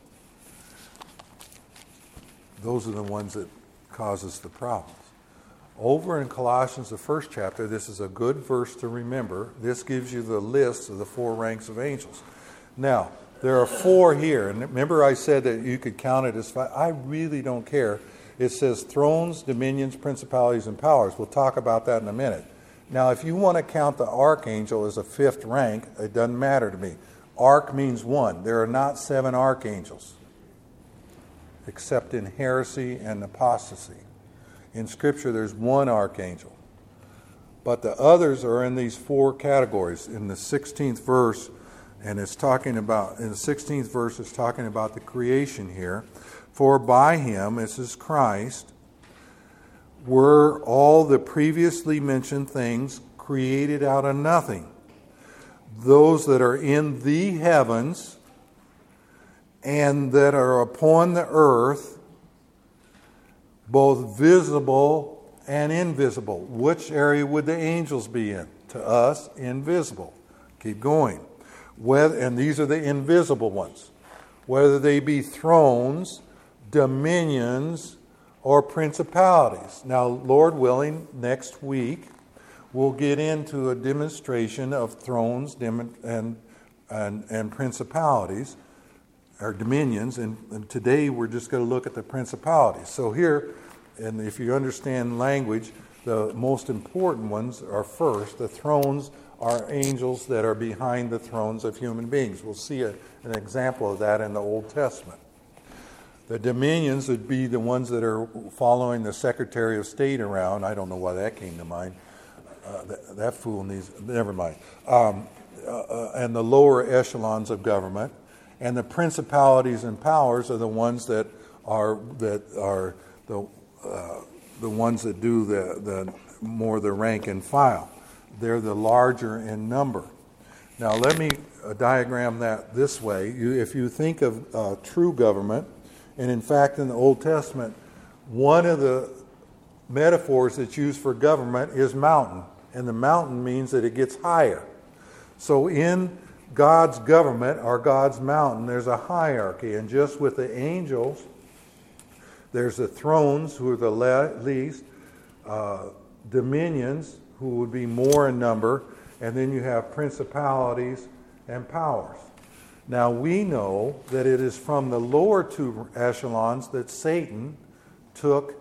Those are the ones that cause us the problems. Over in Colossians, the first chapter, this is a good verse to remember. This gives you the list of the four ranks of angels. Now, there are four here, and remember I said that you could count it as five. I really don't care. It says thrones, dominions, principalities, and powers. We'll talk about that in a minute. Now, if you want to count the archangel as a fifth rank, it doesn't matter to me. Arch means one. There are not seven archangels, except in heresy and apostasy. In Scripture, there's one archangel. But the others are in these four categories. In the sixteenth verse, and it's talking about, in the sixteenth verse, it's talking about the creation here. For by him, this is Christ, were all the previously mentioned things created out of nothing. Those that are in the heavens and that are upon the earth, both visible and invisible. Which area would the angels be in? To us, invisible. Keep going. Whether, and these are the invisible ones. Whether they be thrones, dominions, or principalities. Now, Lord willing, next week we'll get into a demonstration of thrones and and, and principalities, or dominions, and, and today we're just going to look at the principalities. So here, and if you understand language, the most important ones are first. The thrones are angels that are behind the thrones of human beings. We'll see a, an example of that in the Old Testament. The dominions would be the ones that are following the Secretary of State around. I don't know why that came to mind. Uh, that, that fool needs, never mind. Um, uh, and the lower echelons of government. And the principalities and powers are the ones that are that are the uh, the ones that do the, the more the rank and file. They're the larger in number. Now let me uh, diagram that this way. You, if you think of uh, true government, and in fact in the Old Testament, one of the metaphors that's used for government is mountain. And the mountain means that it gets higher. So in God's government, or God's mountain, there's a hierarchy. And just with the angels, there's the thrones, who are the le- least, uh, dominions, who would be more in number, and then you have principalities and powers. Now we know that it is from the lower two echelons that Satan took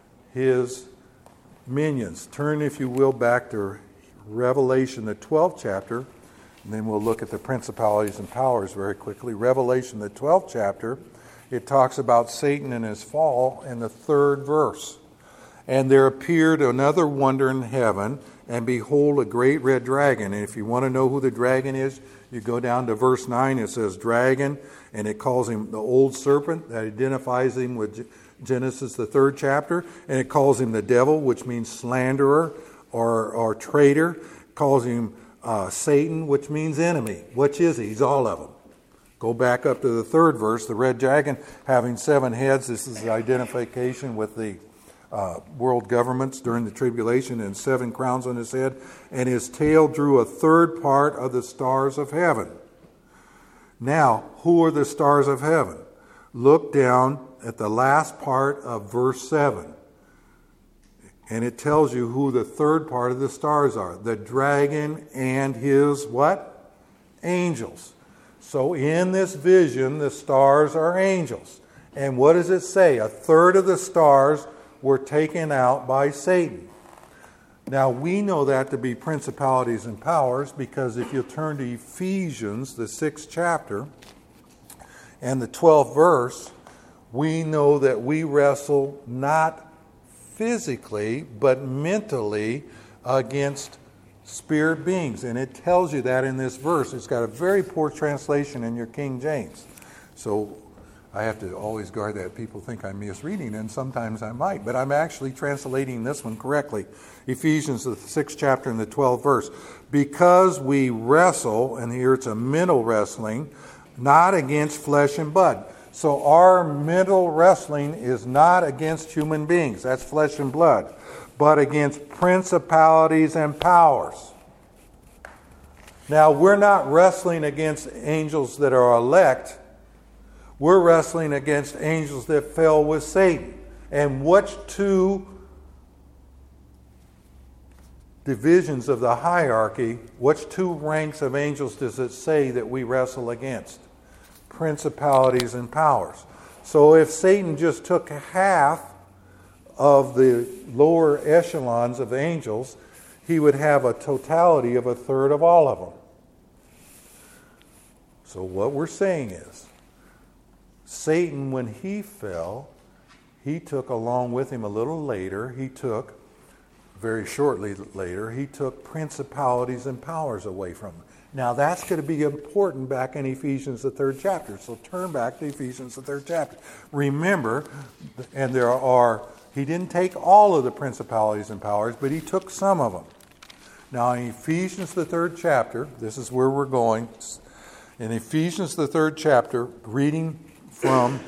his minions. Turn, if you will, back to Revelation, the twelfth chapter, and then we'll look at the principalities and powers very quickly. Revelation, the twelfth chapter, it talks about Satan and his fall in the third verse. And there appeared another wonder in heaven, and behold, a great red dragon. And if you want to know who the dragon is, you go down to verse nine. It says dragon, and it calls him the old serpent. That identifies him with Genesis, the third chapter. And it calls him the devil, which means slanderer or, or traitor. It calls him uh, Satan, which means enemy. Which is he? He's all of them. Go back up to the third verse. The red dragon having seven heads. This is the identification with the Uh, world governments during the tribulation, and seven crowns on his head, and his tail drew a third part of the stars of heaven. Now, who are the stars of heaven? Look down at the last part of verse seven, and it tells you who the third part of the stars are. The dragon and his what? Angels. So in this vision, the stars are angels. And what does it say? A third of the stars were taken out by Satan. Now we know that to be principalities and powers, because if you turn to Ephesians, the sixth chapter, and the twelfth verse, we know that we wrestle not physically, but mentally against spirit beings. And it tells you that in this verse. It's got a very poor translation in your King James. So I have to always guard that. People think I'm misreading, and sometimes I might, but I'm actually translating this one correctly. Ephesians, the sixth chapter and the twelfth verse. Because we wrestle, and here it's a mental wrestling, not against flesh and blood. So our mental wrestling is not against human beings, that's flesh and blood, but against principalities and powers. Now, we're not wrestling against angels that are elect. We're wrestling against angels that fell with Satan. And which two divisions of the hierarchy, which two ranks of angels does it say that we wrestle against? Principalities and powers. So if Satan just took half of the lower echelons of angels, he would have a totality of a third of all of them. So what we're saying is, Satan, when he fell, he took along with him a little later, he took, very shortly later, he took principalities and powers away from him. Now that's going to be important back in Ephesians, the third chapter. So turn back to Ephesians, the third chapter. Remember, and there are, he didn't take all of the principalities and powers, but he took some of them. Now, in Ephesians, the third chapter, this is where we're going. In Ephesians, the third chapter, reading from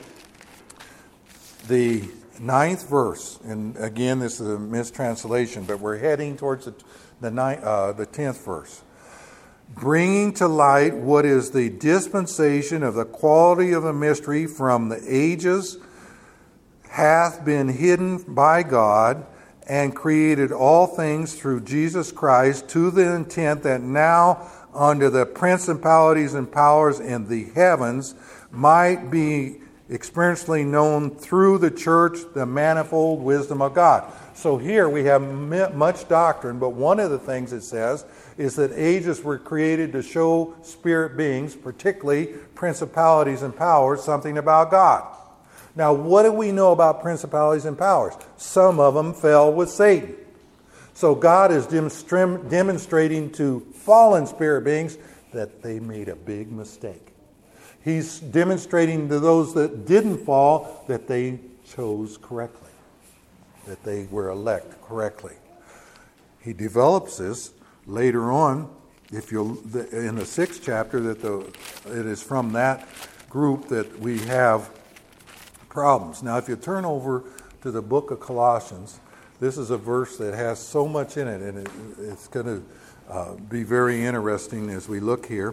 the ninth verse, and again, this is a mistranslation, but we're heading towards the the, ninth, uh, the tenth verse. Bringing to light what is the dispensation of the quality of the mystery from the ages hath been hidden by God and created all things through Jesus Christ, to the intent that now under the principalities and powers in the heavens might be experientially known through the church the manifold wisdom of God. So here we have much doctrine, but one of the things it says is that ages were created to show spirit beings, particularly principalities and powers, something about God. Now, what do we know about principalities and powers? Some of them fell with Satan. So God is demonstrating to fallen spirit beings that they made a big mistake. He's demonstrating to those that didn't fall that they chose correctly, that they were elect correctly. He develops this later on, if you in the sixth chapter, that the it is from that group that we have problems. Now, if you turn over to the book of Colossians, this is a verse that has so much in it, and it, it's going to uh, be very interesting as we look here.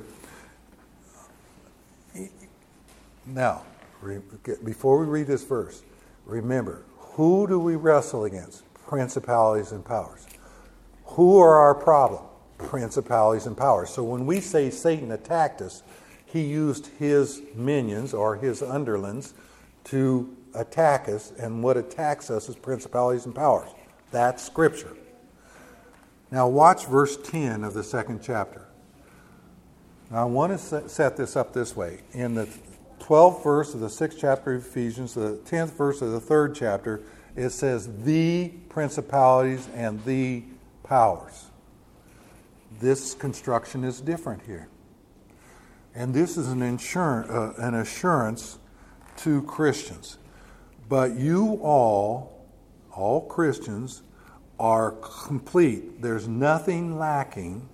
Now, re- before we read this verse, remember, who do we wrestle against? Principalities and powers. Who are our problem? Principalities and powers. So when we say Satan attacked us, he used his minions or his underlings to attack us, and what attacks us is principalities and powers. That's Scripture. Now watch verse ten of the second chapter. Now I want to set this up this way. In the twelfth verse of the sixth chapter of Ephesians, the tenth verse of the third chapter, it says, the principalities and the powers. This construction is different here. And this is an, insurance, uh, an assurance to Christians. But you all, all Christians, are complete. There's nothing lacking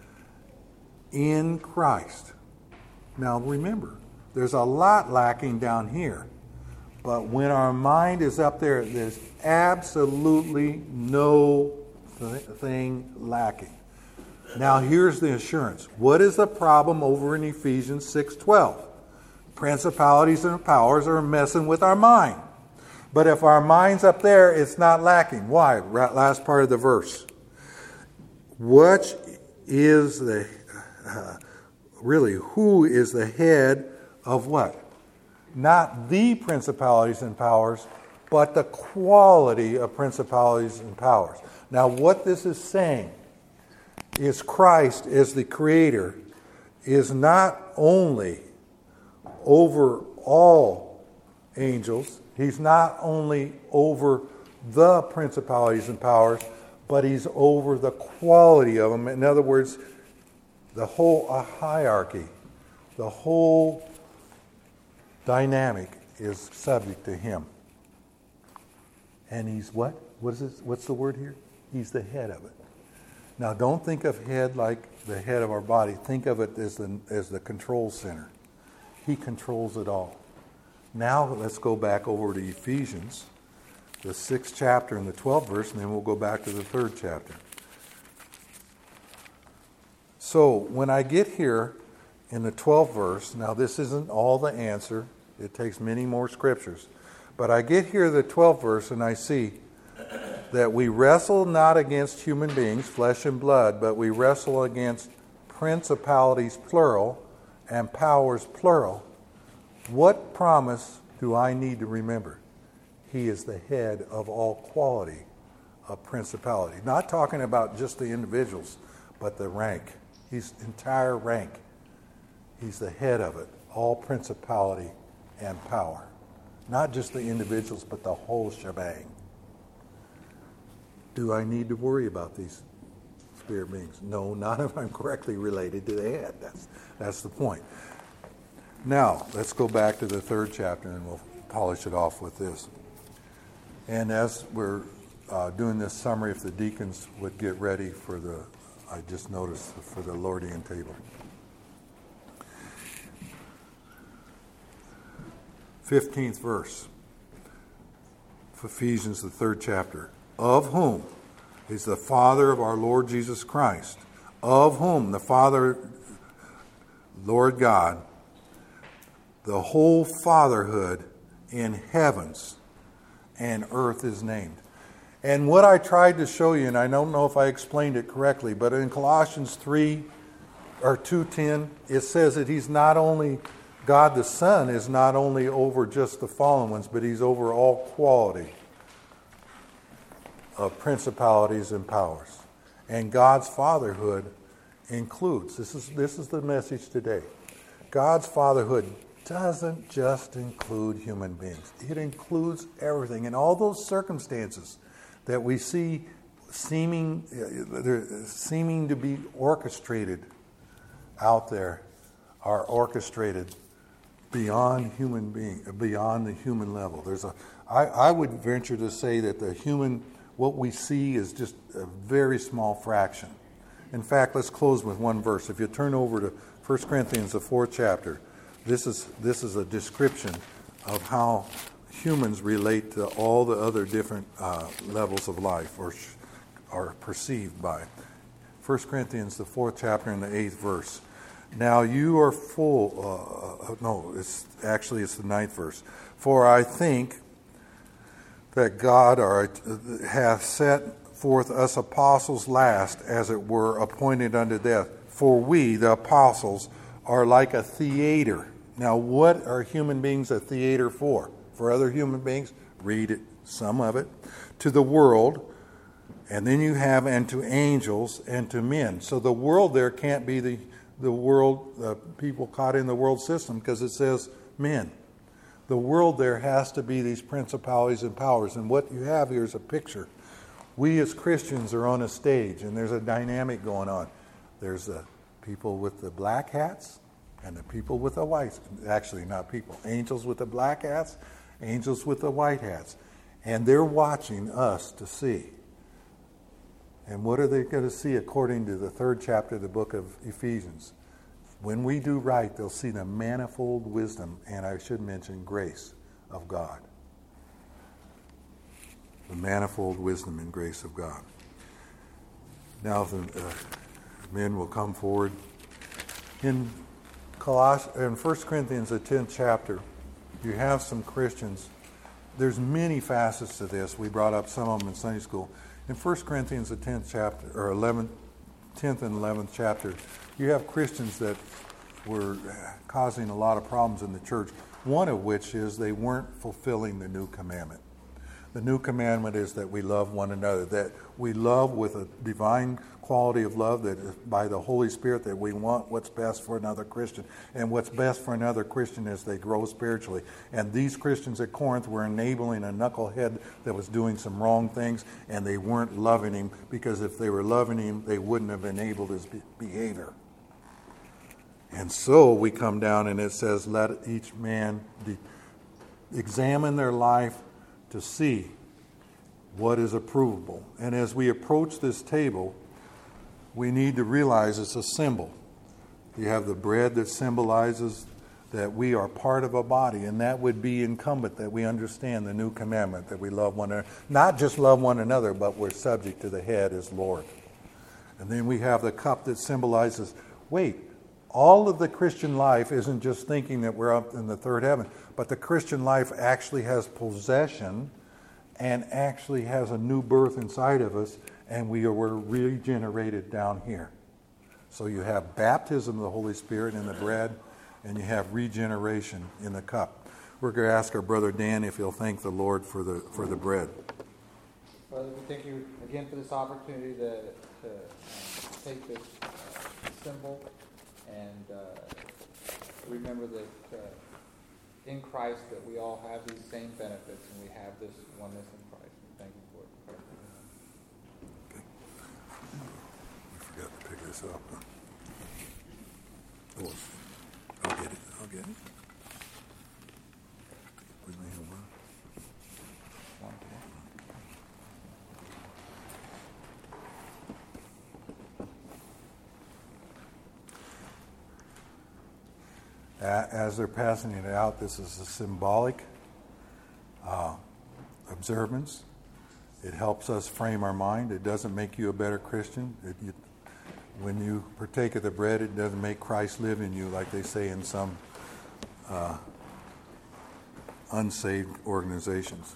in Christ. Now remember, there's a lot lacking down here. But when our mind is up there, there's absolutely no th- thing lacking. Now here's the assurance. What is the problem over in Ephesians six twelve? Principalities and powers are messing with our mind. But if our mind's up there, it's not lacking. Why? Last part of the verse. What is the, uh, really, who is the head of what? Not the principalities and powers, but the quality of principalities and powers. Now what this is saying is Christ as the Creator is not only over all angels, He's not only over the principalities and powers, but He's over the quality of them. In other words, the whole uh, hierarchy, the whole dynamic is subject to Him. And He's what? What is this? What's the word here? He's the head of it. Now, don't think of head like the head of our body. Think of it as the as the control center. He controls it all. Now, let's go back over to Ephesians, the sixth chapter and the twelfth verse, and then we'll go back to the third chapter. So, when I get here in the twelfth verse, now this isn't all the answer. It takes many more scriptures. But I get here the twelfth verse, and I see that we wrestle not against human beings, flesh and blood, but we wrestle against principalities, plural, and powers, plural. What promise do I need to remember? He is the head of all quality of principality. Not talking about just the individuals, but the rank. He's entire rank. He's the head of it, all principality and power. Not just the individuals, but the whole shebang. Do I need to worry about these spirit beings? No, not if I'm correctly related to the head. That's, that's the point. Now, let's go back to the third chapter and we'll polish it off with this. And as we're uh, doing this summary, if the deacons would get ready for the I just noticed for the Lordian table. fifteenth verse of Ephesians, the third chapter. Of whom is the Father of our Lord Jesus Christ, of whom the Father, Lord God, the whole fatherhood in heavens and earth is named. And what I tried to show you, and I don't know if I explained it correctly, but in Colossians three or two ten, it says that he's not only, God the Son is not only over just the fallen ones, but he's over all quality of principalities and powers. And God's fatherhood includes, this is this is the message today, God's fatherhood doesn't just include human beings. It includes everything. And all those circumstances that we see seeming, uh, seeming to be orchestrated out there are orchestrated beyond human being, beyond the human level. There's a, I, I would venture to say that the human, what we see is just a very small fraction. In fact, let's close with one verse. If you turn over to First Corinthians, the fourth chapter, this is this is a description of how humans relate to all the other different uh, levels of life, or sh- are perceived by. First Corinthians, the fourth chapter, and the eighth verse. Now you are full. Uh, no, it's actually it's the ninth verse. For I think that God are, hath set forth us apostles last, as it were, appointed unto death. For we, the apostles, are like a theater. Now, what are human beings a theater for? For other human beings? Read it, some of it. To the world, and then you have, and to angels, and to men. So the world there can't be the, the world, the people caught in the world system, because it says men. The world there has to be these principalities and powers. And what you have here is a picture. We as Christians are on a stage, and there's a dynamic going on. There's the people with the black hats and the people with the white. Actually, not people. Angels with the black hats, angels with the white hats. And they're watching us to see. And what are they going to see according to the third chapter of the book of Ephesians? When we do right, they'll see the manifold wisdom, and I should mention grace of God. The manifold wisdom and grace of God. Now the uh, men will come forward. In Coloss- in First Corinthians, the tenth chapter, you have some Christians. There's many facets to this. We brought up some of them in Sunday school. In First Corinthians, the tenth chapter, or eleventh, tenth and eleventh chapter, you have Christians that were causing a lot of problems in the church. One of which is they weren't fulfilling the new commandment. The new commandment is that we love one another, that we love with a divine quality of love, that is by the Holy Spirit, that we want what's best for another Christian. And what's best for another Christian is they grow spiritually. And these Christians at Corinth were enabling a knucklehead that was doing some wrong things, and they weren't loving him, because if they were loving him, they wouldn't have enabled his behavior. And so we come down and it says, let each man de- examine their life to see what is approvable. And as we approach this table, we need to realize it's a symbol. You have the bread that symbolizes that we are part of a body, and that would be incumbent that we understand the new commandment, that we love one another. Not just love one another, but we're subject to the head as Lord. And then we have the cup that symbolizes, wait, all of the Christian life isn't just thinking that we're up in the third heaven, but the Christian life actually has possession and actually has a new birth inside of us, and we were regenerated down here. So you have baptism of the Holy Spirit in the bread, and you have regeneration in the cup. We're going to ask our brother Dan if he'll thank the Lord for the for the bread. Father, we thank you again for this opportunity to, to uh, take this uh, symbol and uh, remember that uh, in Christ that we all have these same benefits, and we have this oneness in Christ. We thank you for it. Okay. We forgot to pick this up. Oh, I'll get it. I'll get it. We may have one. as they're passing it out, this is a symbolic uh, observance. It helps us frame our mind. It doesn't make you a better Christian. It, you, when you partake of the bread, it doesn't make Christ live in you, like they say in some uh, unsaved organizations.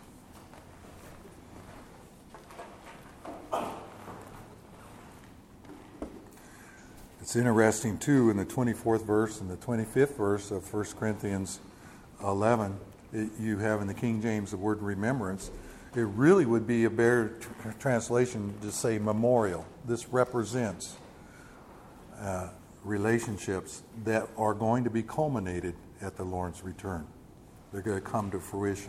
It's interesting, too, in the twenty-fourth verse and the twenty-fifth verse of First Corinthians eleven, it, you have in the King James the word remembrance. It really would be a better tr- translation to say memorial. This represents uh, relationships that are going to be culminated at the Lord's return. They're going to come to fruition.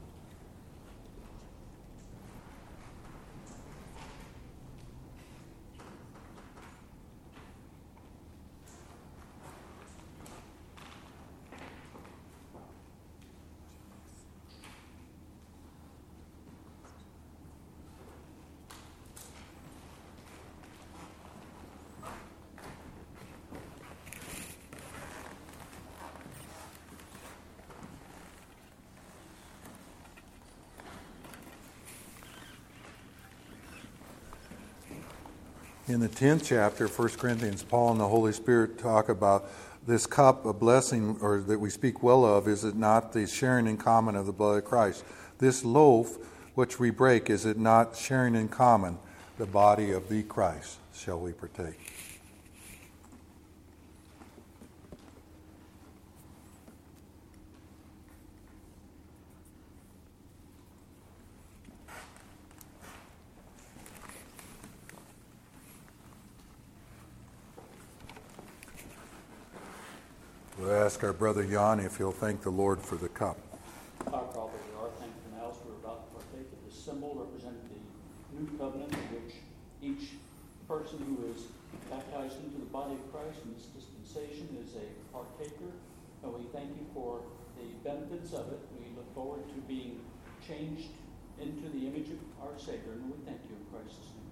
In the tenth chapter, First Corinthians, Paul and the Holy Spirit talk about this cup of blessing, or that we speak well of, is it not the sharing in common of the blood of Christ? This loaf which we break, is it not sharing in common the body of the Christ? Shall we partake? We'll ask our brother Jan if he'll thank the Lord for the cup. Our Father, we are thankful now as we're about to partake of this symbol representing the new covenant in which each person who is baptized into the body of Christ in this dispensation is a partaker. And we thank you for the benefits of it. We look forward to being changed into the image of our Savior, and we thank you in Christ's name.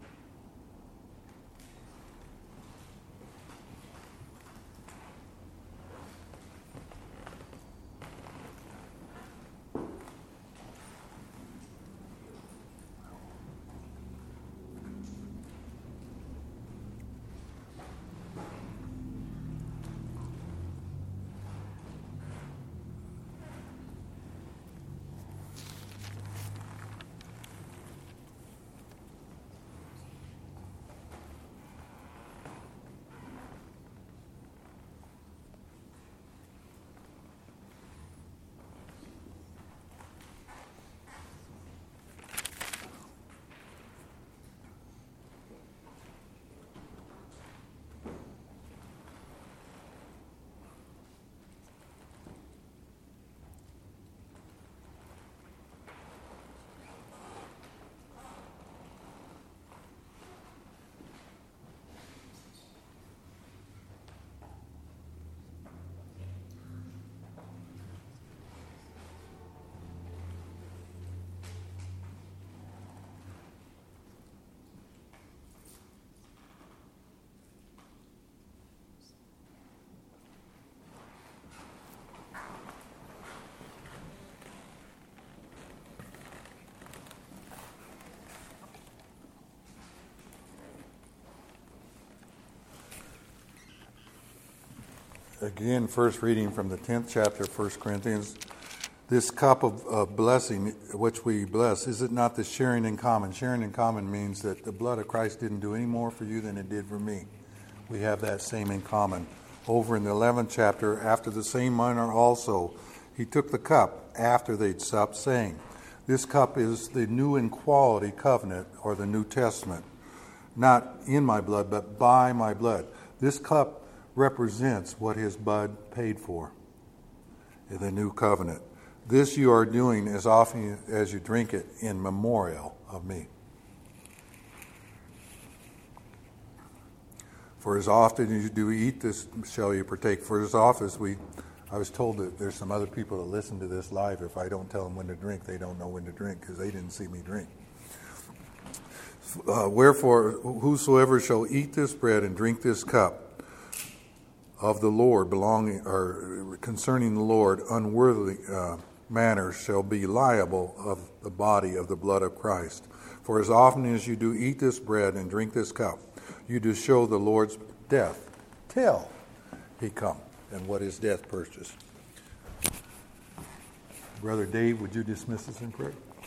Again, first reading from the tenth chapter of First Corinthians. This cup of, of blessing, which we bless, is it not the sharing in common? Sharing in common means that the blood of Christ didn't do any more for you than it did for me. We have that same in common. Over in the eleventh chapter, after the same manner also, he took the cup after they'd supped, saying, this cup is the new in quality covenant, or the New Testament, not in my blood, but by my blood. This cup represents what his blood paid for, the new covenant. This you are doing as often as you drink it in memorial of me. For as often as you do eat this, shall you partake. For as often as we, I was told that there's some other people that listen to this live. If I don't tell them when to drink, they don't know when to drink because they didn't see me drink. Uh, Wherefore, whosoever shall eat this bread and drink this cup of the Lord belonging or concerning the Lord unworthy uh, manners shall be liable of the body of the blood of Christ. For as often as you do eat this bread and drink this cup, you do show the Lord's death till he come. And what is death purchased? Brother Dave, would you dismiss us in prayer?